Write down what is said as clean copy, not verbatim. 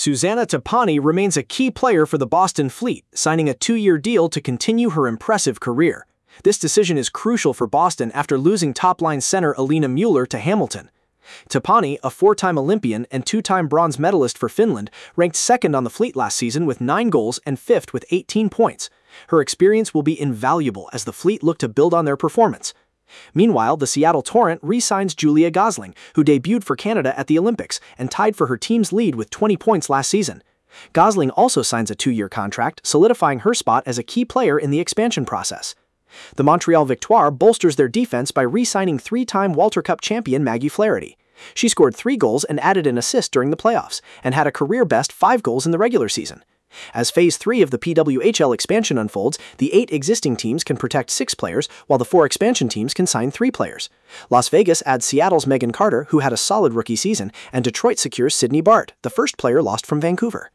Susana Tapani remains a key player for the Boston Fleet, signing a 2-year deal to continue her impressive career. This decision is crucial for Boston after losing top-line center Alina Mueller to Hamilton. Tapani, a 4-time Olympian and 2-time bronze medalist for Finland, ranked second on the Fleet last season with 9 goals and fifth with 18 points. Her experience will be invaluable as the Fleet look to build on their performance. Meanwhile, the Seattle Torrent re-signs Julia Gosling, who debuted for Canada at the Olympics and tied for her team's lead with 20 points last season. Gosling also signs a 2-year contract, solidifying her spot as a key player in the expansion process. The Montreal Victoire bolsters their defense by re-signing 3-time Walter Cup champion Maggie Flaherty. She scored 3 goals and added an assist during the playoffs, and had a career-best 5 goals in the regular season. As Phase 3 of the PWHL expansion unfolds, the 8 existing teams can protect 6 players, while the 4 expansion teams can sign 3 players. Las Vegas adds Seattle's Megan Carter, who had a solid rookie season, and Detroit secures Sydney Bart, the first player lost from Vancouver.